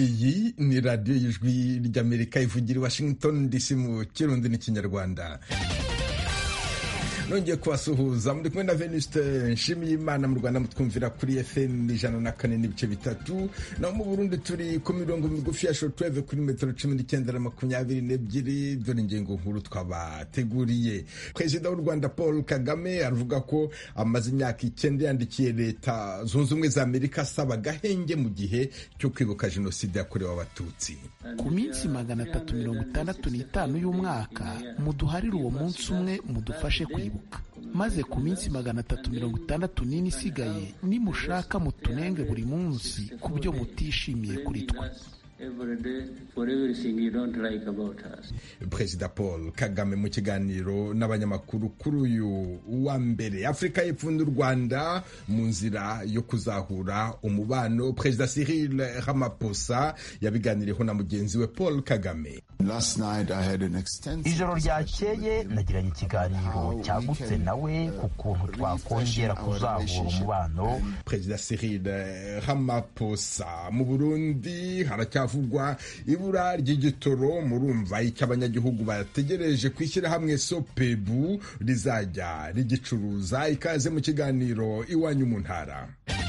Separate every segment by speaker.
Speaker 1: iyi ni radiyo y'ijwi ry'Amerika ivugira i Washington DC mu Kirundi n'Ikinyarwanda. Nongeye kubasuhuza muri kumwe na Venuste Nshimiyimana. Mu Rwanda mutwumvira kuri FM 104.3, naho mu Burundi turi ku mirongo migufi ya shortwave kuri metero 19:22. Dore ingingo nkuru twabateguriye. Perezida w'u Rwanda Paul Kagame aravuga ko amaze imyaka 9 yandikiye Leta Zunze Ubumwe za Amerika asaba agahenge mu gihe cyo kwibuka jenoside yakorewe Abatutsi.
Speaker 2: Ku minsi 365 y'umwaka muduharire uwo munsi umwe mudufashe kwibuka, maze ku minsi 364 isigaye nimushaka mutunenge buri munsi ku byo mutishimiye kuri twe.
Speaker 1: Perezida Paul Kagame mu kiganiro n'abanyamakuru kuri uyu wa mbere. Afurika y'Epfo n'u Rwanda mu nzira yo kuzahura umubano. Perezida Cyril Ramaphosa yabiganiriyeho na mugenzi we Paul Kagame.
Speaker 3: Ijoro ryakeye nagiranye ikiganiro cyagutse nawe ku kuntu twakongera kuzahura umubano.
Speaker 1: Perezida Cyril Ramaphosa. Mu Burundi haracyavugwa ibura ry'igitoro. Murumva icyo abanyagihugu bategereje kwishyira hamwe Sopebu rizajya rigicuruza. Ikaze mu kiganiro iwanyu mu ntara.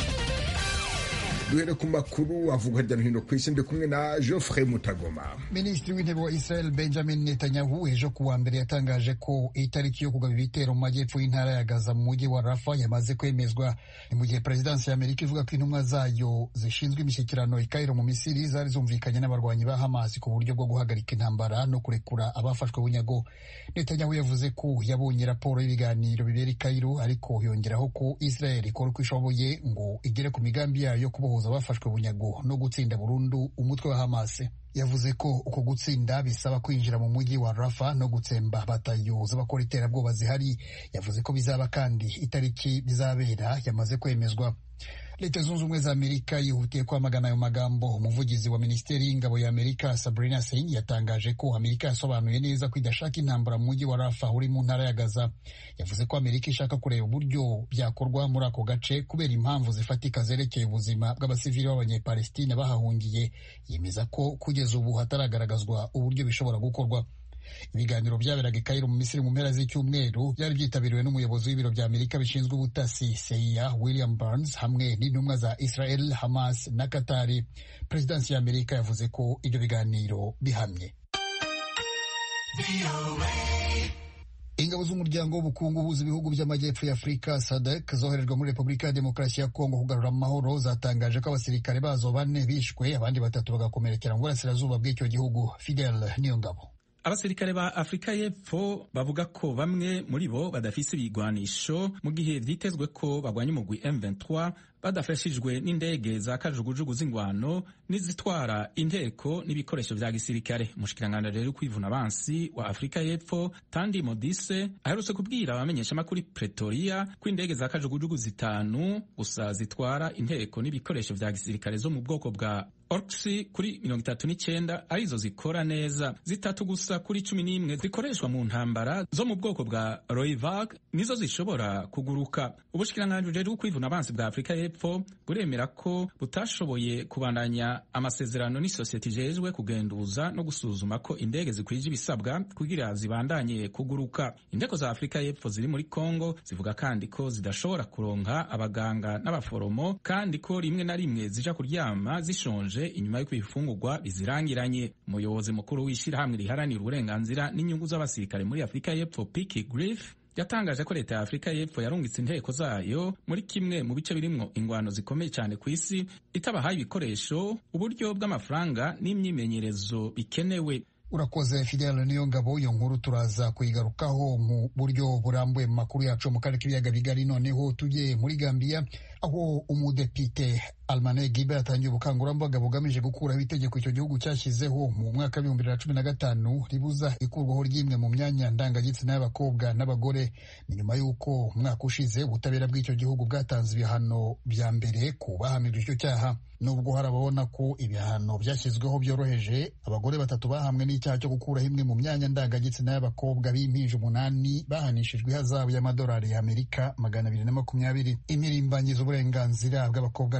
Speaker 1: Duhere ku makuru avugwa hirya no hino ku isi, ndi kumwe na Geoffrey Mutagoma.
Speaker 4: Minisitiri w'intebe wa Israel Benjamin Netanyahu ejo ku wa mbere yatangaje ko itariki yo kugaba ibitero mu majyepfo y'intara ya Gaza mu mujyi wa Rafa yamaze kwemezwa. Ni mu gihe Perezidansi ya Amerika ivuga ko intumwa zayo zishinzwe imishyikirano i Cairo mu Misiri zari zumvikanye n'abarwanyi ba Hamas ku buryo bwo guhagarika intambara no kurekura abafashwe bunyago. Netanyahu yavuze ko yabonye raporo y'ibiganiro bibera i Cairo, ariko yongeraho ko Israel ikora uko ishoboye ngo igere ku migambi yayo yo kubohoza abafashwe bunyago no gutsinda burundu umutwe wa Hamas. Yavuze ko uko gutsinda bisaba kwinjira mu mujyi wa Rafa no gutsemba batayo z'abakora iterabwoba zihari. Yavuze ko bizaba kandi itariki bizabera yamaze kwemezwa. Leta Zunze Ubumwe za Amerika yihutiye kwamagana ayo magambo. Umuvugizi wa Minisiteri y'Ingabo ya Amerika Sabrina Singh yatangaje ko Amerika yasobanuye neza ko idashaka intambara mu mujyi wa Rafa uri mu ntara ya Gaza. Yavuze ko Amerika ishaka kureba uburyo byakorwa muri ako gace kubera impamvu zifatika zerekeye ubuzima bw'abasivili b'abanyepalestina bahahungiye. Yemeza ko kugeza ubu hataragaragazwa uburyo bishobora gukorwa. Ibiganiro byaberaga i Cairo mu Misiri mu mpera z'icyumweru byari byitabiriwe n'umuyobozi w'ibiro bya Amerika bishinzwe ubutasi CIA William Burns hamwe n'intumwa za Israel, Hamas na Qatar. Perezidansi ya Amerika yavuze ko ibyo biganiro bihamye. Ingabo z'umuryango w'ubukungu uhuza ibihugu by'amajyepfo ya Afurika SADC zoherejwe muri Repubulika ya Demokarasi ya Kongo kugarura amahoro zatangaje ko abasirikare bazo 4 bishwe, abandi 3 bagakomerekera mu burasirazuba bw'icyo gihugu. Fidel Niyongabo.
Speaker 5: Abasirikare ba Afrika y'Epfo bavuga ko bamwe muri bo badafise ibigwanisho mu gihe vyitezwe ko bagwanya umugwi M23 badafashijwe n'indege za kajugujugu z'ingwano n'izitwara inteko n'ibikoresho vya gisirikare. Umushikiranganje rero kwivuna abansi wa Afrika y'Epfo Tandi Modise aherutse kubwira abamenyesha makuru Pretoria ko indege za kajugujugu 5 gusa zitwara inteko n'ibikoresho vya gisirikare zo mu bwoko bwa Orksi kuri 39 arizo zikora neza, 3 gusa kuri 11 zikoreshwa mu ntambara zo mu bwoko bwa Roivag nizo zishobora kuguruka. Ubushikiranganje rero kwivuna abansi bwa Afrika y'Epfo buremera ko butashoboye kubandanya amasezerano n'isosiyete ijejwe kugenduza no gusuzuma ko indege zikwije ibisabwa kugira zibandanye kuguruka. Indeko za Afrika y'Epfo ziri muri Kongo zivuga kandi ko zidashobora kuronka abaganga n'abaforomo, kandi ko rimwe na rimwe zija kuryama zishonje inyuma yo kwifungurwa bizirangiranye. Umuyobozi mukuru w'ishirahamwe riharanira uburenganzira n'inyungu z'abasirikare muri Afrika y'Epfo Piki Griff yatangaje ko leta ya Afrika y'Epfo yarungitse inteko zayo muri kimwe mu bice birimwo ingwano zikomeye cyane ku isi, itabahaye ibikoresho, uburyo bw'amafaranga n'imyimenyerezo bikenewe.
Speaker 4: Urakoze Fidel Niyongabo. Iyo nkuru turaza kuyigarukaho mu buryo burambuye mu makuru yacu mu karere k'ibiyaga bigari. Noneho tujye muri Gambia aho umudepite Almane Gibe yatangiye ubukangurambaga bugamije gukuraho itegeko icyo gihugu cyashyizeho mu mwaka wa 2015 ribuza ikurwaho ry'imwe mu myanya ndangagitsina y'abakobwa n'abagore. Ni nyuma y'uko umwaka ushize ubutabera bw'icyo gihugu bwatanze ibihano bya mbere ku bahamijwe icyo cyaha. Nubwo hari ababona ko ibihano byashyizweho byoroheje, abagore 3 bahamwe n'icyaha cyo gukuraho imwe mu myanya ndangagitsina y'abakobwa b'impinja 8 bahanishijwe ihazabu y'amadolari y'Amerika 220. Impirimbanyi z'uburenganzira bw'abakobwa n'abagore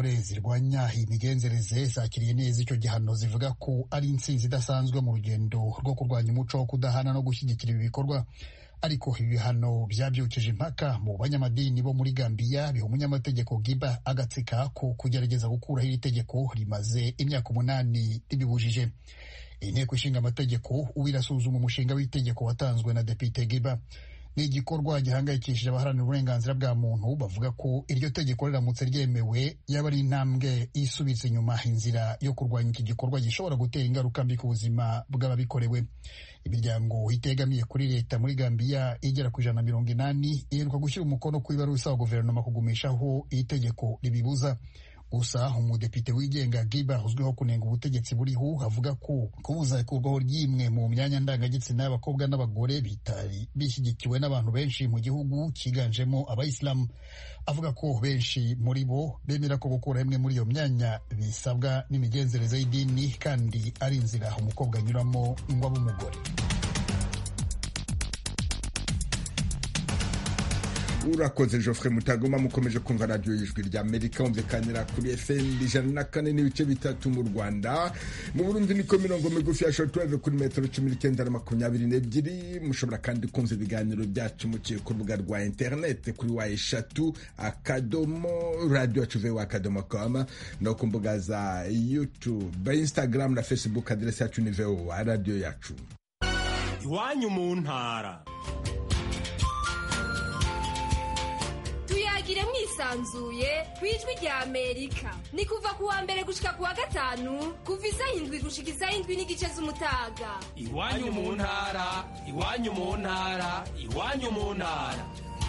Speaker 4: z'abagore zirwanya imigenzereze zakiriye neza icyo gihano, zivuga ko ari intsinzi idasanzwe mu rugendo rwo kurwanya umuco wo kudahana no gushyigikira ibi bikorwa. Ariko ibi bihano byabyukije impaka mu banyamadini bo muri Gambia, biha umunyamategeko Giba agatsika ko kugerageza gukuraho iri tegeko rimaze imyaka 8 ribibujije. Inteko ishinga amategeko ubu irasuzuma umushinga w'itegeko watanzwe na Depite Giba. Ni igikorwa gihangayikishije abaharanira uburenganzira bwa muntu, bavuga ko iryo tegeko riramutse ryemewe yaba ari intambwe isubitse inyuma inzira yo kurwanya iki gikorwa gishobora gutera ingaruka mbi ku buzima bw'ababikorewe. Imiryango itegamiye kuri leta muri Gambia igera ku 180 iheruka gushyira umukono ku ibaruwa isaba guverinoma kugumishaho iri tegeko ribibuza. Gusa umudepite wigenga Giba uzwiho kunenga ubutegetsi buriho avuga ko kubuza ikurwaho ry'imwe mu myanya ndangagitsina y'abakobwa n'abagore bitari bishyigikiwe n'abantu benshi mu gihugu cyiganjemo abayisilamu. Avuga ko benshi muri bo bemera ko gukura imwe muri iyo myanya bisabwa n'imigenzereze y'idini kandi ari inzira umukobwa anyuramo ngo abe umugore.
Speaker 1: Urakoze Geoffrey Mutagoma. Mukomeje kumva radio y'Ijwi ry'Amerika, umvikanira kuri FM 104.3 mu Rwanda. Mu Burundi niko mirongo migufi ya shortwave kuri metero 1922. Mushobora kandi kumva ibiganiro byacu muciye ku rubuga rwa internet kuri wa3.radio.com no ku mbuga za YouTube, Instagram na Facebook. Adresse yacu ni VOA radio yacu.
Speaker 6: Iwanyu mu ntara.
Speaker 7: Tuyagire mwisanzuye kwijwi rya Amerika. Ni kuva kuwa mbere gushika kuwa gatanu kuva 7 gushika 7 n'igice z'umutaga.
Speaker 6: Iwanyu mu ntara, iwanyu mu ntara, iwanyu mu ntara.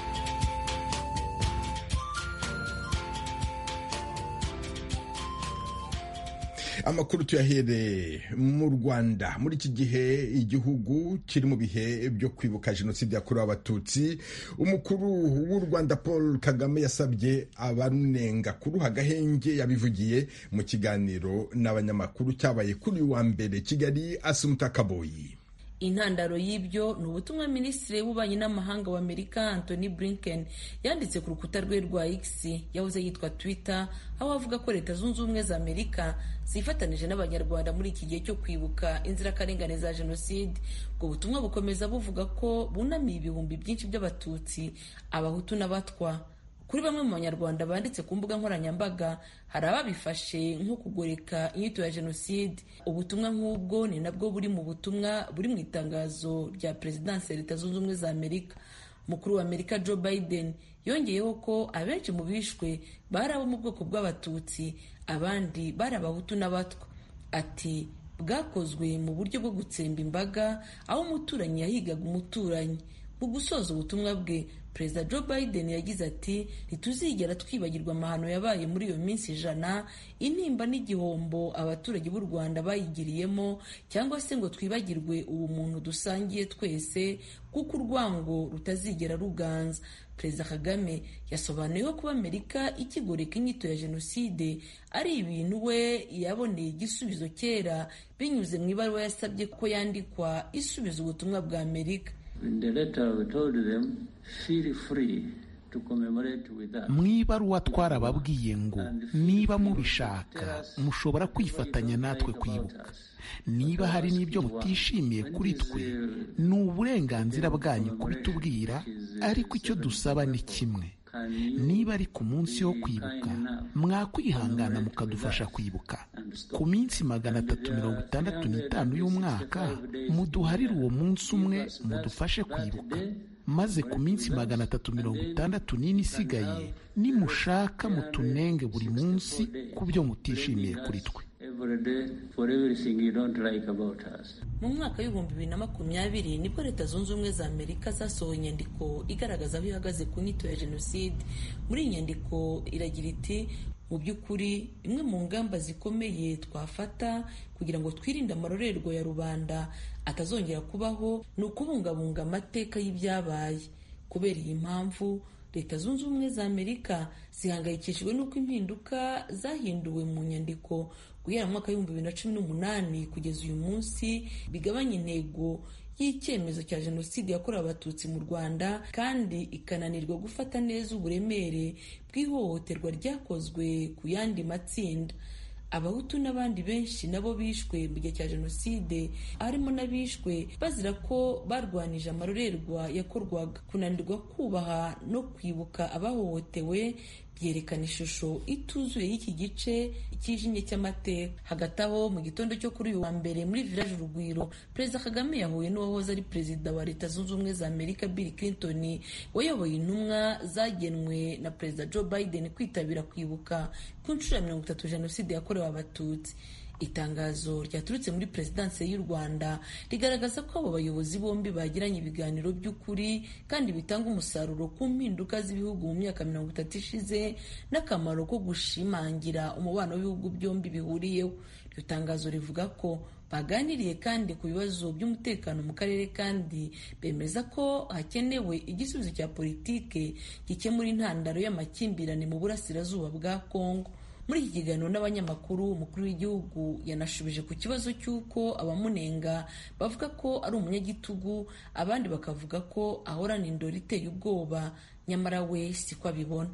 Speaker 1: Amakuru tuyahere mu Rwanda. Muri iki gihe igihugu kiri mu bihe byo kwibuka jenoside yakorewe Abatutsi, umukuru w'u Rwanda Paul Kagame yasabye abanenga kuruha agahenge. Yabivugiye mu kiganiro n'abanyamakuru cyabaye kuri wa mbere Kigali. Asumta Kaboyi.
Speaker 8: Intandaro y'ibyo ni ubutumwa Minisitiri w'Ububanyi n'Amahanga wa Amerika Anthony Blinken yanditse ku rukuta rwe rwa X yahoze yitwa Twitter, aho avuga ko Leta Zunze Ubumwe za Amerika zifatanije n'Abanyarwanda muri iki gihe cyo kwibuka inzirakarengane za jenoside. Ubwo butumwa bukomeza buvuga ko bunamiye ibihumbi byinshi by'Abatutsi, Abahutu n'Abatwa. Kuri bamwe mu Banyarwanda banditse ku mbuga nkoranyambaga, hari ababifashe nko kugoreka inyito ya jenoside. Ubutumwa nk'ubwo ni nabwo buri mu butumwa buri mu itangazo rya Perezidansi ya Leta Zunze Ubumwe za Amerika. Umukuru wa Amerika Joe Biden yongeyeho ko abenshi mu bishwe bari abo mu bwoko bw'Abatutsi, abandi bari Abahutu n'Abatwa. Ati bwakozwe mu buryo bwo gutsemba imbaga, aho umuturanyi yahigaga umuturanyi. Mu gusoza ubutumwa bwe, Perezida Joe Biden yagize ati ntituzigera twibagirwa amahano yabaye muri iyo minsi 100, intimba n'igihombo abaturage b'u Rwanda bayigiriyemo, cyangwa se ngo twibagirwe ubu muntu dusangiye twese, kuko urwango rutazigera ruganza. Perezida Kagame yasobanuye ko kuba Amerika ikigoreka inyito ya jenoside ari ibintu we yaboneye igisubizo kera binyuze mu ibaruwa yasabye ko yandikwa isubiza ubutumwa bwa Amerika.
Speaker 2: Mu ibaruwa twarababwiye ngo niba mubishaka mushobora kwifatanya natwe kwibuka. Niba hari n'ibyo mutishimiye kuri twe, ni uburenganzira bwanyu kubitubwira, ariko icyo dusaba ni kimwe. Niba ari ku munsi wo kwibuka, mwakwihangana mukadufasha kwibuka. Ku minsi 365 y'umwaka, muduharire uwo munsi umwe mudufashe kwibuka. Maze ku minsi 364 isigaye, nimushaka mutunenge buri munsi ku byo mutishimiye kuri twe.
Speaker 8: Mu mwaka w'2020 nibwo Leta Zunze Ubumwe za Amerika zasohoye inyandiko igaragaza aho ihagaze ku nyito ya jenoside. Muri iyi nyandiko iragira iti mu by'ukuri imwe mu ngamba zikomeye twafata kugira ngo twirinde amarorerwa ya rubanda atazongera kubaho ni ukubungabunga amateka y'ibyabaye. Kubera iyi mpamvu, Leta Zunze Ubumwe za Amerika zihangayikishijwe n'uko impinduka zahinduwe mu nyandiko guhera mu mwaka w'2018 kugeza uyu munsi bigabanya intego y'icyemezo cya jenoside yakorewe abatutsi mu Rwanda kandi ikananirwa gufata neza uburemere bw'ihohoterwa ryakozwe ku yandi matsinda. Abahutu n'abandi benshi nabo bishwe mu gihe cya jenoside, harimo n'abishwe bazira ko barwanije amarorerwa yakorwaga. Kunanirwa kubaha no kwibuka abahohotewe byerekana ishusho ituzuye y'iki gice cyijimye cy'amateka. Hagati aho mu gitondo cyo kuri uyu wa mbere muri village Urugwiro, Perezida Kagame yahuye n'uwahoze ari Perezida wa Leta Zunze Ubumwe za Amerika Bill Clinton, wayoboye intumwa zagenwe na Perezida Joe Biden kwitabira kwibuka ku nshuro ya 30 jenoside yakorewe abatutsi. Itangazo ryaturutse muri Perezidansi y'u Rwanda rigaragaza ko abo bayobozi bombi bagiranye ibiganiro by'ukuri kandi bitanga umusaruro ku mpinduka z'ibihugu mu myaka 30 ishize n'akamaro ko gushimangira umubano w'ibihugu byombi bihuriyeho. Iryo tangazo rivuga ko baganiriye kandi ku bibazo by'umutekano mu karere kandi bemeza ko hakenewe igisubizo cya politike gikemura intandaro y'amakimbirane mu burasirazuba bwa Kongo. Muri iki kiganiro n'abanyamakuru, umukuru w'igihugu yanashubije ku kibazo cy'uko abamunenga bavuga ko ari umunyagitugu, abandi bakavuga ko ahorana indoro iteye ubwoba, nyamara we siko abibona.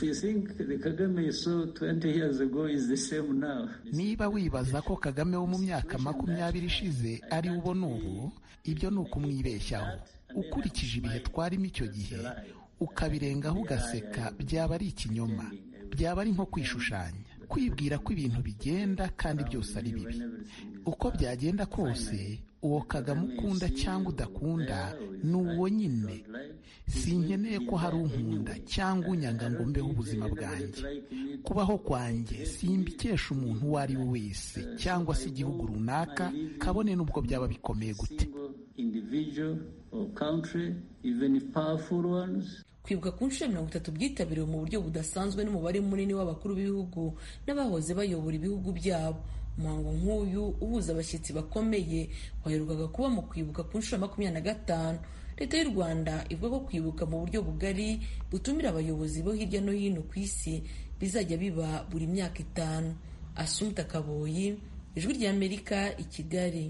Speaker 2: Niba wibaza ko Kagame wo mu myaka 20 ishize ari ubona ubu, ibyo ni ukumwibeshyaho. Ukurikije ibihe twarimo icyo gihe ukabirengaho ugaseka, byaba ari ikinyoma, byaba ari nko kwishushanya, kwibwira ko ibintu bigenda kandi byose ari bibi. Uko byagenda kose, uwo Kagame ukunda cyangwa udakunda ni uwo nyine. Sinkeneye ko hari unkunda cyangwa unyanga ngo mbeho ubuzima bwanjye. Kubaho kwanjye simbikesha umuntu uwo ari we wese cyangwa se igihugu runaka, kabone n'ubwo byaba bikomeye gute.
Speaker 8: Kwibuka ku nshuro ya 30 byitabiriwe mu buryo budasanzwe n'umubare munini w'abakuru b'ibihugu n'abahoze bayobora ibihugu byabo. Umuhango nk'uyu uhuza abashyitsi bakomeye waherukaga kuba mu kwibuka ku nshuro ya 25. Leta y'u Rwanda ivuga ko kwibuka mu buryo bugari butumira abayobozi bo hirya no hino ku isi bizajya biba buri myaka 5. Assumpta Kaboyi, Ijwi ry'Amerika, i Kigali.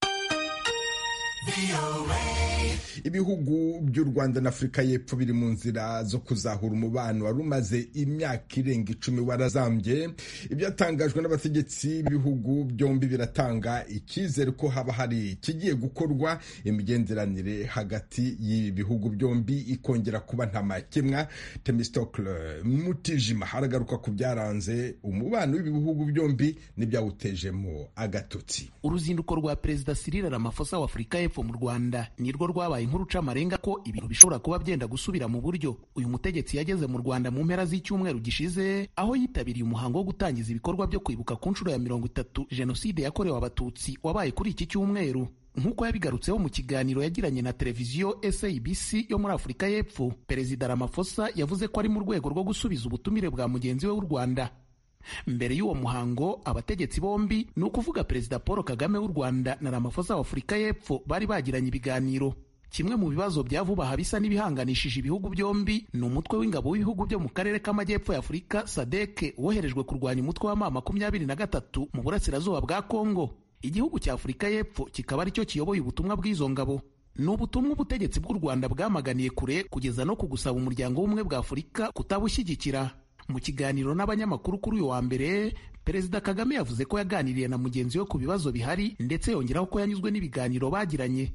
Speaker 1: Ibihugu by'u Rwanda na Afurika y'Epfo biri mu nzira zo kuzahura umubano wari umaze imyaka irenga 10 warazambye. Ibyatangajwe n'abategetsi b'ibihugu byombi biratanga icyizere ko haba hari kigiye gukorwa, imigenderanire hagati y'ibihugu byombi ikongera kuba nta makemwa. Themistocle Mutijima haragaruka ku byaranze umubano w'ibihugu byombi n'ibyawutejemo agatotsi.
Speaker 2: Uruzinduko rwa Perezida Cyril Ramaphosa wa Afurika y'Epfo mu Rwanda nirwo rwabaye inkuru c'amarenga ko ibintu bishobora kuba byenda gusubira mu buryo. Uyu mutegetsi yageze mu Rwanda mu mpera z'icyumweru gishize, aho yitabiriye umuhango wo gutangiza ibikorwa byo kwibuka ku nshuro ya 30 jenoside yakorewe abatutsi wabaye kuri iki cyumweru. Nk'uko yabigarutseho mu kiganiro yagiranye na televiziyo SABC yo muri Afurika y'Epfo, Perezida Ramaphosa yavuze ko ari mu rwego rwo gusubiza ubutumire bwa mugenzi we w'u Rwanda. Mbere y'uwo muhango, abategetsi bombi, ni ukuvuga Perezida Paul Kagame w'u Rwanda na Ramaphosa wa Afurika y'Epfo, bari bagiranye ibiganiro. Kimwe mu bibazo bya vuba bisa n'ibihanganishije ibihugu byombi ni umutwe w'ingabo w'ibihugu byo mu karere k'amajyepfo ya Afurika SADC woherejwe kurwanya umutwe wa M23 mu burasirazuba bwa Kongo. Igihugu cya Afurika y'Epfo kikaba aricyo kiyoboye ubutumwa bw'izo ngabo. Ni ubutumwa ubutegetsi bw'u Rwanda bwamaganiye kure kugeza no kugusaba umuryango w'ubumwe bwa Afurika kutabushyigikira. Mu kiganiro n'abanyamakuru kuri uyu wa mbere, Perezida Kagame yavuze ko yaganiriye na mugenzi we ku bibazo bihari, ndetse yongeraho ko yanyuzwe n'ibiganiro bagiranye.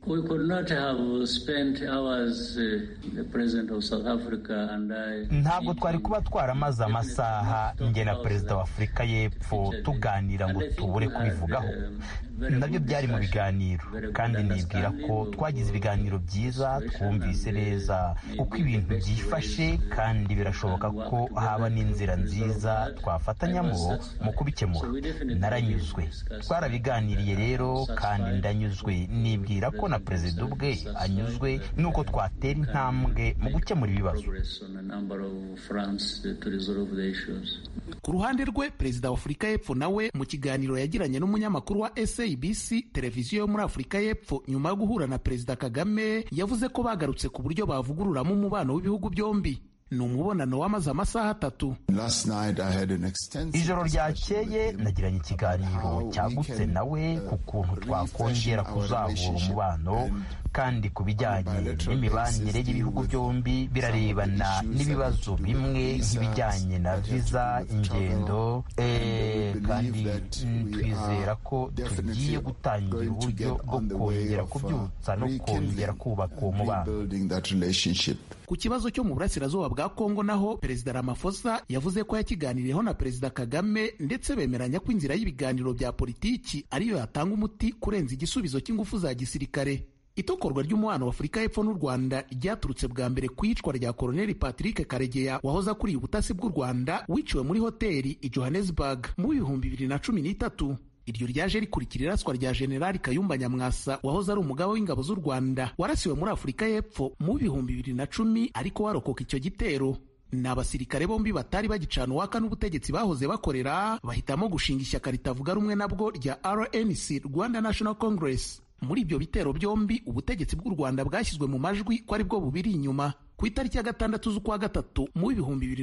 Speaker 3: Ntabwo twari kuba twaramaze amasaha njye na Perezida wa Afurika y'Epfo tuganira ngo tubure kubivugaho. Nabyo byari mu biganiro, kandi nibwira ko twagize ibiganiro byiza, twumvise neza uko ibintu byifashe, kandi birashoboka ko haba n'inzira nziza twafatanyamo mu kubikemura. Naranyuzwe, twarabiganiriye rero, kandi ndanyuzwe. Nibwira ko na Perezida ubwe anyuzwe nuko twatera intambwe mu gukemura ibibazo.
Speaker 2: Ku ruhande rwe, Perezida wa Afurika y'Epfo nawe mu kiganiro yagiranye n'umunyamakuru wa SABC televiziyo yo muri Afurika y'Epfo nyuma yo guhura na Perezida Kagame, yavuze ko bagarutse ku buryo bavugururamo umubano w'ibihugu byombi. Ni umubonano wamaze amasaha 3.
Speaker 3: Ijoro ryakeye nagiranye ikiganiro cyagutse nawe ku kuntu twakongera kuzahura umubano, kandi ku bijyanye n'imibanire y'ibihugu byombi birarebana n'ibibazo bimwe nk'ibijyanye na viza, ingendo, kandi twizera ko tugiye gutangira uburyo bwo kongera kubyutsa no kongera kubaka uwo mubano.
Speaker 2: Ku kibazo cyo mu burasirazuba bwa Kongo naho Perezida Ramaphosa yavuze ko yakiganiriyeho na Perezida Kagame ndetse bemeranya ko inzira y'ibiganiro bya politiki ariyo yatanga umuti kurenza igisubizo cy'ingufu za gisirikare. Itokorwa ry'umubano wa Afurika y'Epfo n'u Rwanda ryaturutse bwa mbere ku iyicwa rya Koloneli Patrick Karegeya wahoze akuriye ubutasi bw'u Rwanda wiciwe muri hoteli i Johannesburg mu 2013. Iryo ryaje rikurikira iraswa rya Generali Kayumba Nyamwasa wahoze ari umugaba w'ingabo z'u Rwanda warasiwe muri Afurika y'Epfo mu 2010 ariko warokoka icyo gitero. Ni abasirikare bombi batari bagicana uwaka n'ubutegetsi bahoze bakorera bahitamo gushinga ishyaka ritavuga rumwe nabwo rya RNC, Rwanda National Congress. Muri ibyo bitero byombi ubutegetsi bw'u Rwanda bwashyizwe mu majwi ko ari bwo bubiri inyuma. Ku itariki ya 6 z'ukwa gatatu mu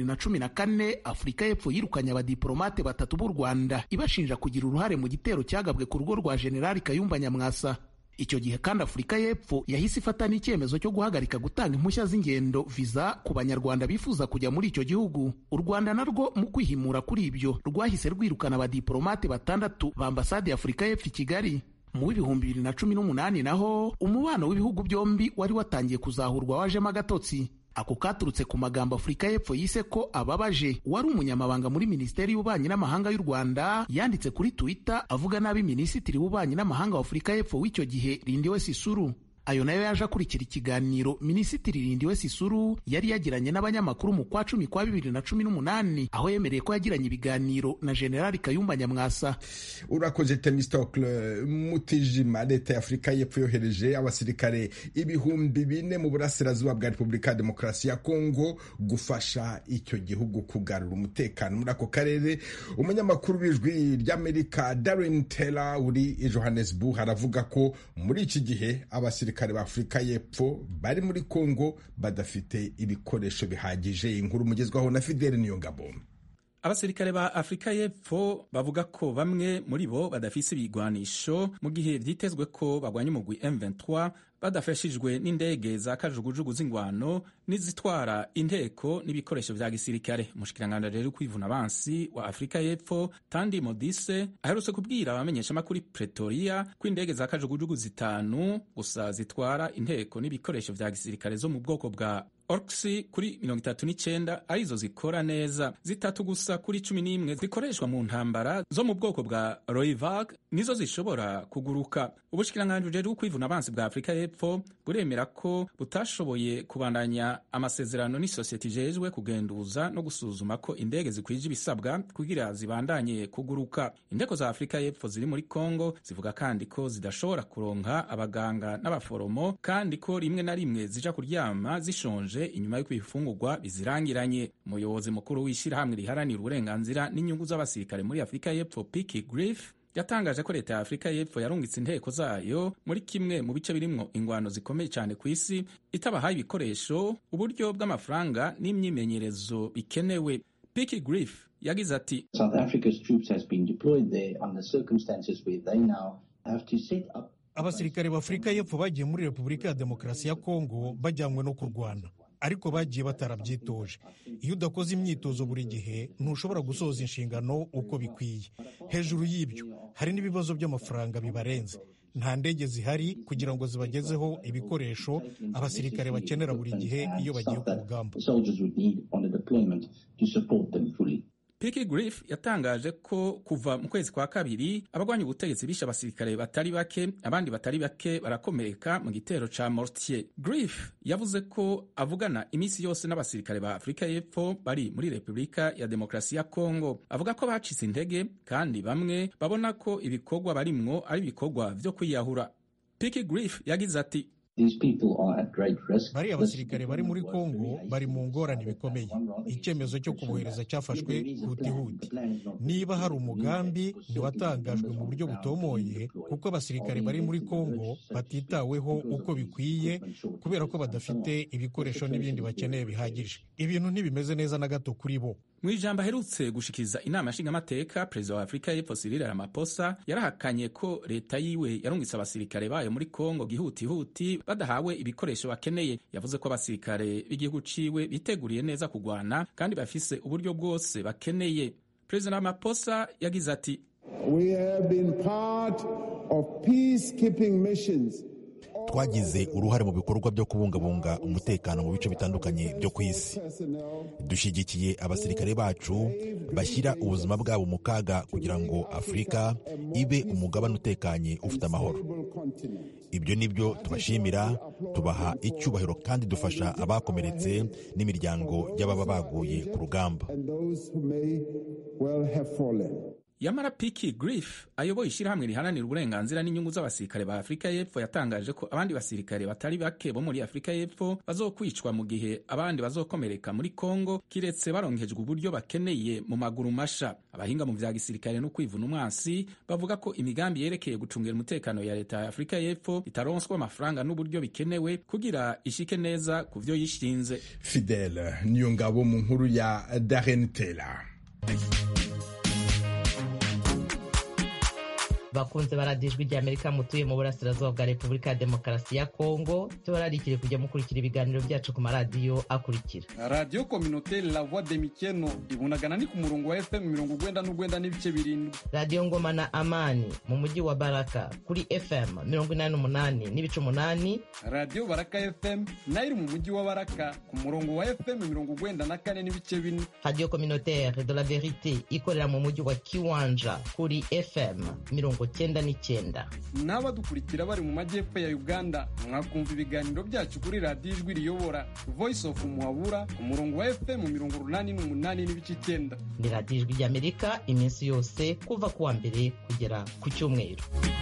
Speaker 2: 2014 Afurika y'Epfo yirukanye abadiplomate 3 b'u Rwanda ibashinja kugira uruhare mu gitero cyagabwe ku rugo rwa Generali Kayumba Nyamwasa. Icyo gihe kandi Afurika y'Epfo yahise ifata n'icyemezo cyo guhagarika gutanga impushya z'ingendo visa ku banyarwanda bifuza kujya muri icyo gihugu. U Rwanda narwo mu kwihimura kuri ibyo rwahise rwirukana abadiplomate 6 ba ambasade ya Afurika y'Epfo i Kigali. Mu 2018 naho umubano w'ibihugu byombi wari watangiye kuzahurwa wajemo agatotsi. Ako katurutse ku magambo Afurika y'Epfo yise ko ababaje wari umunyamabanga muri Minisiteri y'Ububanyi n'Amahanga y'u Rwanda yanditse kuri Twitter avuga nabi Minisitiri w'Ububanyi n'Amahanga wa Afurika y'Epfo w'icyo gihe Lindiwe Sisulu. Ayo nayo yaje akurikira ikiganiro Minisitiri Lindiwe Sisulu yari yagiranye n'abanyamakuru mu kwa 10 kwa 2018 aho yemereye ko yagiranye ibiganiro na Generali Kayumba Nyamwasa.
Speaker 1: Urakoze Themistocle Mutijima. Leta ya Afurika y'Epfo yohereje abasirikare 4,000 mu burasirazuba bwa Repubulika ya Demokarasi ya Kongo gufasha icyo gihugu kugarura umutekano muri ako karere. Umunyamakuru w'ijwi ry'Amerika Darren Taylor uri i Johannesburg aravuga ko muri iki gihe abasirikare ba Afurika y'Epfo bari muri Kongo badafite ibikoresho bihagije. Inkuru mugezwaho na Fidel Niyongabo.
Speaker 5: Abasirikare ba Afurika y'Epfo bavuga ko bamwe muri bo badafise ibigwanisho mu gihe vyitezwe ko bagwanya umugwi M23 badafashijwe n'indege za kajugujugu z'ingwano n'izitwara inteko n'ibikoresho vya gisirikare. Umushikiranganje rero kwivuna abansi wa Afurika y'Epfo Tandi Modise aherutse kubwira abamenyesha makuru Pretoria ko indege za kajugujugu 5 gusa zitwara inteko n'ibikoresho vya gisirikare zo mu bwoko bwa Orksi kuri 39 arizo zikora neza, 3 gusa kuri 11 zikoreshwa mu ntambara zo mu bwoko bwa Roivag nizo zishobora kuguruka. Ubushikiranganje rero kwivuna abansi bwa Afurika y'Epfo buremera ko butashoboye kubandanya amasezerano n'isosiyete ijejwe kugenduza no gusuzuma ko indege zikwije ibisabwa kugira zibandanye kuguruka. Indeko za Afurika y'Epfo ziri muri Kongo zivuga kandi ko zidashobora kuronka abaganga n'abaforomo kandi ko rimwe na rimwe zija kuryama zishonje inyuma y'uko ibifungurwa bizirangiranye. Umuyobozi mukuru w'ishyirahamwe riharanira uburenganzira n'inyungu z'abasirikare muri Afurika y'Epfo Picky Griff yatangaje ko leta ya Afurika y'Epfo yarungitse inteko zayo muri kimwe mu bice birimwo ingwano zikomeye cyane ku isi itabahaye ibikoresho, uburyo bw'amafaranga n'imyimenyerezo bikenewe. Picky Griff yagize ati
Speaker 9: South Africa's troops has been deployed there under circumstances where they now have to set up.
Speaker 10: Abasirikare b'Afurika y'Epfo bagiye muri Repubulika ya Demokarasi ya Kongo bajyanywe no kurwana, ariko bagiye batarabyitoje. Iyo udakoze imyitozo buri gihe ntushobora gusoza inshingano uko bikwiye. Hejuru y'ibyo hari n'ibibazo by'amafaranga bibarenze. Nta ndege zihari kugira ngo zibagezeho ibikoresho abasirikare bakenera buri gihe iyo bagiye ku rugamba.
Speaker 5: Picky Griff yatangaje ko kuva mu kwezi kwa kabiri abagwanya ubutegetsi bishe abasirikare batari bake, abandi batari bake barakomereka mu gitero ca Mortier. Griff yavuze ko avugana imisi yose n'abasirikare ba Afurika y'Epfo bari muri Repubulika ya Demokarasi ya Kongo. Avuga ko bacitse intege kandi bamwe babona ko ibikorwa barimwo ari ibikorwa vyo kwiyahura. Picky Griff yagize ati
Speaker 10: bari abasirikare bari muri Kongo bari mu ngorane bikomeye. Icyemezo cyo kubohereza cyafashwe hutihuti. Niba hari umugambi ntiwatangajwe mu buryo butomoye kuko abasirikare bari muri Kongo batitaweho uko bikwiye kubera ko badafite ibikoresho n'ibindi bakeneye bihagije. Ibintu ntibimeze neza na gato kuri bo.
Speaker 5: mu ijambo aherutse gushikiriza inama nshingamateka, perezida wa Afurika y'Epfo Cyril Ramaphosa yarahakanye ko leta yiwe yarungitse abasirikare bayo muri Kongo gihutihuti badahawe ibikoresho bakeneye. Yavuze ko abasirikare b'igihugu ciwe biteguriye neza kugwana kandi bafise uburyo bwose bakeneye. Perezida Ramaphosa yagize ati,
Speaker 11: We have been part of peacekeeping missions.
Speaker 12: Twagize uruhare mu bikorwa byo kubungabunga umutekano mu bice bitandukanye byo ku isi. Dushyigikiye abasirikare bacu bashyira ubuzima bwabo mu kaga kugira ngo Afurika ibe umugabane utekanye ufite amahoro. Ibyo nibyo tubashimira, tubaha icyubahiro kandi dufasha abakomeretse n'imiryango y'ababa baguye ku rugamba.
Speaker 5: Yamara Piki Griff ayoboye ishyirahamwe riharanira uburenganzira n'inyungu z'abasirikare ba Afurika y'Epfo yatangaje ko abandi basirikare batari bake bo muri Afurika y'Epfo bazokwicwa mu gihe abandi bazokomereka muri Kongo kiretse baronkejwe uburyo bakeneye mu maguru masha. Abahinga mu vya gisirikare no kwivuna umwansi bavuga ko imigambi yerekeye gucungira umutekano ya leta ya Afurika y'Epfo itaronswa amafaranga n'uburyo bikenewe kugira ishike neza ku vyo yishinze.
Speaker 1: Fidel Niyongabo mu nkuru ya Darren Taylor.
Speaker 13: bakunze baradijwe rya Amerika mutuye mu burasirazuba bwa Repubulika ya Demokarasi ya Kongo, tubararikire kujya mukurikira ibiganiro byacu ku maradiyo akurikira:
Speaker 14: Radio Communautaire La Voix de Mikeno ibunagana ni ku murongo wa FM 99 n'ibice birindwi.
Speaker 13: Radio Ngoma na Amani mu mujyi wa Baraka kuri FM 88 n'ibice 8.
Speaker 14: Radio Baraka FM nayo mu mujyi wa Baraka ku murongo wa FM 94 n'ibice 4.
Speaker 13: Radio Communautaire de la Verite ikorera mu mujyi wa Kiwanja kuri FM 99.
Speaker 14: N'abadukurikira bari mu majyepfo ya Uganda mwakumva ibiganiro byacu kuri Radio Ijwi Riyobora Voice of Muhabura ku murongo wa FM 88 n'ibice 9.
Speaker 13: Ni Radio Ijwi ry'Amerika iminsi yose kuva kuwa mbere kugera ku cyumweru.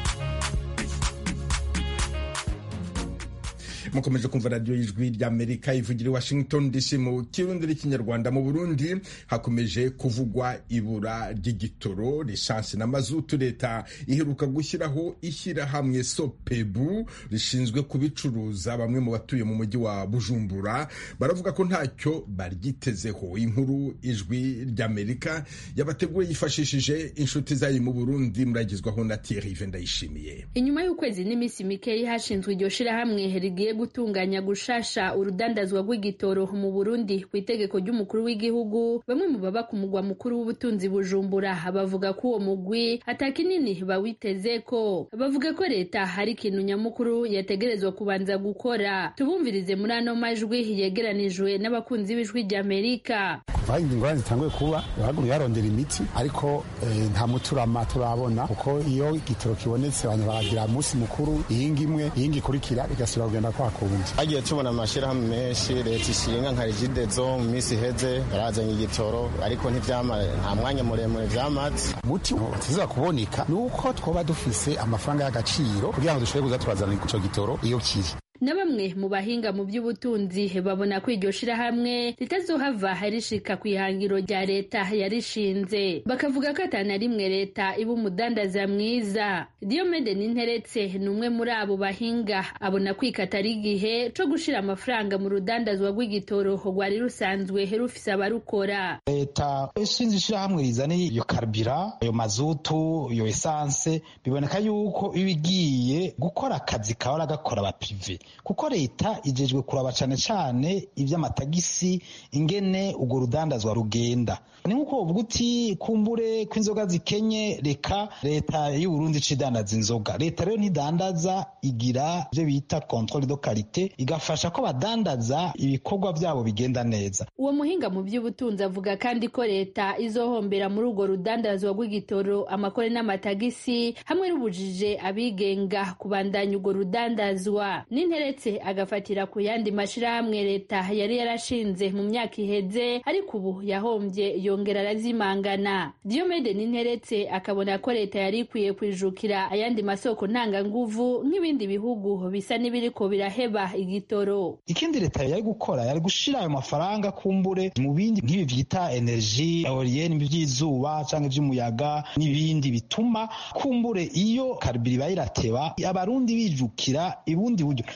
Speaker 1: mukomeje kumva radio y'Ijwi ry'Amerika ivugira Washington DC mu kirundi n'ikinyarwanda. Mu Burundi hakomeje kuvugwa ibura ry'igitoro, lisansi na mazutu. Leta iheruka gushyiraho ishyirahamwe Sopebu rishinzwe kubicuruza. Bamwe mu batuye mu mujyi wa Bujumbura baravuga ko ntacyo baryitezeho. Inkuru Ijwi ry'Amerika yabateguye yifashishije inshuti zayo mu Burundi, muragizwaho na Thierry Vendayishimiye.
Speaker 15: Inyuma y'ukwezi n'iminsi mike hashinzwe iryo shirahamwe rigiye gutunganya gushasha urudandazwa rw'igitoro mu Burundi ku itegeko ry'umukuru w'igihugu, bamwe mu baba ku mugwa mukuru w'ubutunzi Bujumbura bavuga ko uwo mugwi atakinini bawiteze ko. Bavuga ko leta hari ikintu nyamukuru yategerezwa kubanza gukora. Tubumvirize muri ano majwi yegeranijwe n'abakunzi b'Ijwi ry'Amerika.
Speaker 16: Kuva ingorane zitanguye kuba bahaguruye yarondera imiti, ariko nta muturama turabona, kuko iyo igitoro kibonetse abantu baragira munsi mukuru, iyingi imwe iyingi kurikira igasubira kugenda kwa kundi.
Speaker 17: Hagiye tubona amashirahamwe menshi leta ishinga nka Regidezo mu minsi iheze barazanye igitoro, ariko nta mwanya muremure vyamaze.
Speaker 16: Muti utiza kuboneka nuko twoba dufise amafaranga y'agaciro kugira ngo dushobore kuza turazana ico gitoro iyo kiri.
Speaker 15: Na bamwe mu bahinga mu by'ubutunzi babona ko iryo shirahamwe ritazohava rishika kwihangiro rya leta yarishinze. Bakavuga ko atana rimwe leta iba umudandaza mwiza. Diomede Ninteretse ni umwe muri abo bahinga, abona ko ikatari igihe co gushira amafaranga mu rudandazwa rw'igitoro rwari rusanzwe rufise abarukora.
Speaker 18: Leta ishinze ishirahamwe rizane iyo karibira, iyo mazutu, iyo esanse, biboneka yuko ibigiye gukora akazi kahora gakora aba prive, kuko leta ijejwe kuraba cane cane ivy'amatagisi, ingene urwo rudandazwa rugenda. Ni nkuko uvuga uti kumbure kw'inzoga zikenye, reka leta y'u Burundi cidandaza inzoga. Leta rero ntidandaza, igira ivyo bita controle de qualité, igafasha ko badandaza ibikorwa vyabo bigenda neza.
Speaker 15: Uwo muhinga mu by'ubutunzi avuga kandi ko leta izohombera muri urwo rudandazwa rw'igitoro, amakore n'amatagisi, hamwe n'ubujije abigenga kubandanya urwo rudandazwa. Ninteretse agafatira ku yandi mashirahamwe leta yari yarashinze mu myaka iheze, ariko ubu yahombye yongera arazimangana. Diomede Ninteretse akabona ko leta yari ikwiye kwijukira ayandi masoko ntanganguvu nk'ibindi bihugu bisa n'ibiriko biraheba igitoro.
Speaker 18: Ikindi leta yari gukora yari gushira ayo mafaranga kumbure mu bindi nk'ibi vyita energie eolienne, ivy'izuba canke ivy'umuyaga n'ibindi bituma kumbure iyo karibiri bayirateba abarundi bijukira ibundi buryo.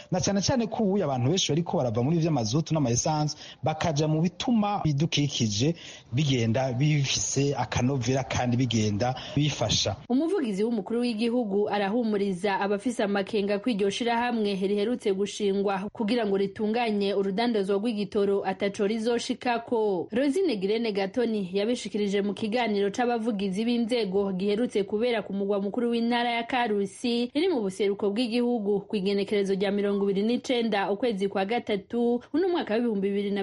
Speaker 18: na cyane cyane ko ubu abantu benshi bariko barava muri vy'amazutu n'amaesanse bakaja mu bituma bidukikije bigenda bifise akanovera kandi bigenda bifasha.
Speaker 15: Umuvugizi w'umukuru w'igihugu arahumuriza abafise amakenga kw'iryo shirahamwe riherutse gushingwa kugira ngo ritunganye urudandazwa rw'igitoro ataco rizoshikako. Rosine Girene Gatoni yabishikirije mu kiganiro c'abavugizi b'inzego giherutse kubera ku mugwa mukuru w'intara ya Karusi iri mu buseruko bw'igihugu kw'igenekerezo rya 29 ukwezi kwa gatatu uno mwaka wa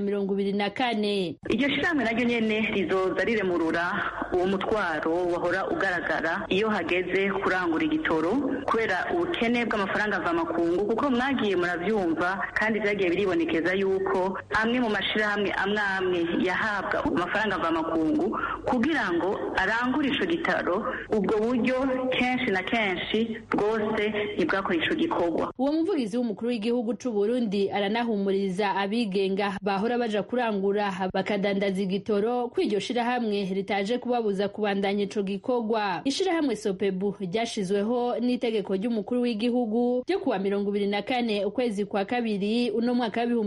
Speaker 15: 2024.
Speaker 19: Iryo shirahamwe naryo nyene rizoza riremurura uwo mutwaro wahora ugaragara iyo hageze kurangura igitoro kubera ubukene bw'amafaranga mvamakungu, kuko mwagiye muravyumva kandi vyagiye biribonekeza yuko amwe mu mashirahamwe amwe yahabwa amafaranga mvamakungu kugira ngo arangure ico gitaro, ubwo buryo kenshi na kenshi bwose ntibwakora ico gikorwa.
Speaker 15: Uwo muvugizi w'umukuru w'igihugu c'u Burundi aranahumuriza abigenga bahora baja kurangura bakadandaza igitoro kw'iryo shirahamwe ritaje kubabuza kubandanya ico gikorwa. Ishirahamwe Sopebu ryashizweho n'itegeko ry'umukuru w'igihugu ryo kuwa 24 ukwezi kwa kabiri uno mwaka wa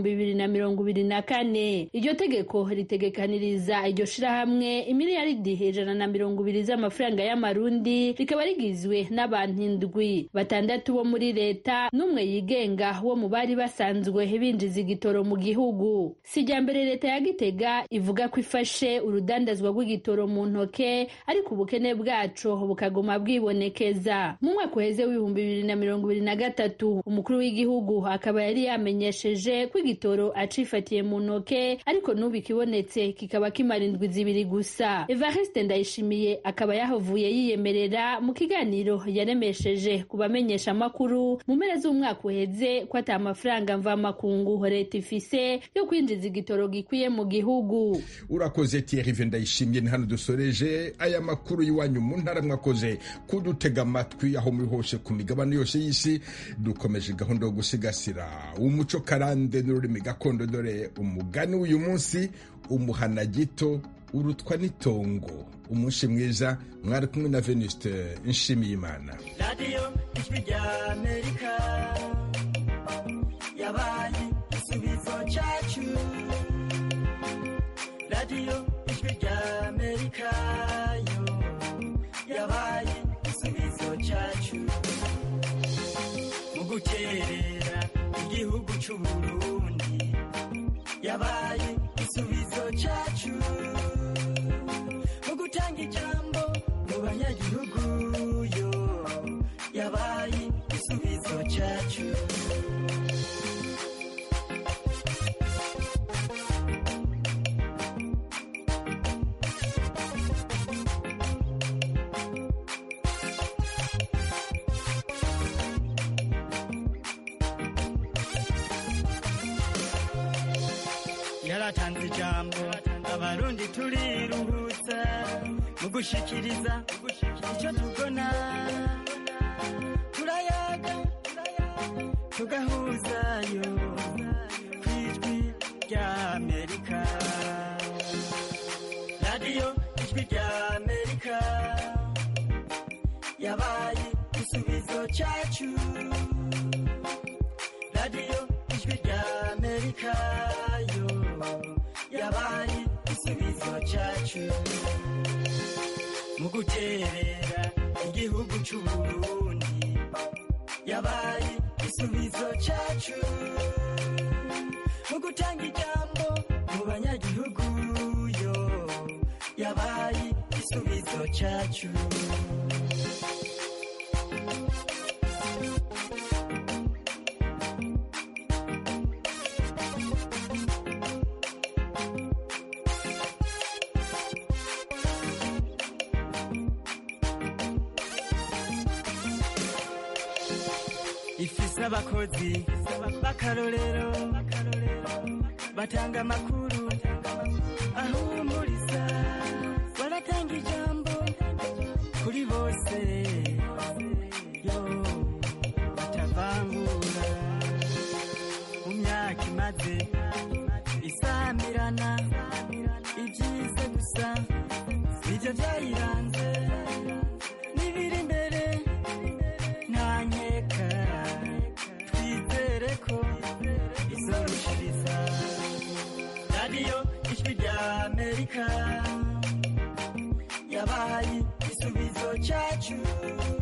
Speaker 15: 2024. Iryo tegeko ritegekaniriza iryo shirahamwe imiliyaridi 120 z'amafaranga y'amarundi, rikaba rigizwe n'abantu 7, 6 bo muri leta n'umwe yigenga wo mu bari basanzwe binjiza igitoro mu gihugu. Sijambere leta ya Gitega ivuga ko ifashe urudandazwa rw'igitoro mu ntoke, ariko ubukene bwaco bukaguma bwibonekeza. Mu mwaka uheze w'2023 umukuru w'igihugu akaba yari yamenyesheje ko igitoro acifatiye mu ntoke, ariko n'ubu ikibonetse kikaba kimara 2 gusa. Evariste Ndayishimiye akaba yahavuye yiyemerera mu kiganiro yaremesheje kubamenyesha amakuru mu mpera z'umwaka uheze ko ata amafaranga mvamakungu leta ifise yo kwinjiza igitoro gikwiye mu gihugu.
Speaker 1: Urakoze Thierry Ndayishimiye. Ni hano dusoreje aya makuru y'iwanyu mu ntara, mwakoze kudutega amatwi aho muri hose ku migabane yose y'isi. Dukomeje gahunda yo gusigasira umuco karande n'ururimi gakondo, dore umugani w'uyu munsi: umuhana gito urutwa n'itongo. Umunsi mwiza, mwari kumwe na Venuste Nshimiyimana.
Speaker 20: Radio Ijwi rya Amerika yabaye igisubizo cyacu. Radio Ijwi rya Amerika yo yabaye igisubizo cyacu mu guterera igihugu cy'u Burundi, yabaye igisubizo cyacu mu gutanga ijambo mu banyagihugu yo yabaye igisubizo cyacu. Yaratanze ijambo abarundi turiruhutsa mu gushikiriza icyo tubona, turayaga tugahuzayo kw'Ijwi rya Amerika. Radio Ijwi rya Amerika yabaye igisubizo cyacu. Radio Ijwi rya Amerika yo yabaye igisubizo cyacu mu guterera igihugu cy'u Burundi, yabaye igisubizo cyacu mu gutanga ijambo mu banyagihugu yo yabaye igisubizo cyacu. Ifise abakozi b'akarorero batanga amakuru ahumuriza, baratanga ijambo kuri bose yo batavangura. Mu myaka imaze isamirana, ibyiza gusa nibyo byayiranze, n'ibiri imbere nta nkeka, twizere ko radiyo ijwi rya amerika yabaye igisubizo cyacu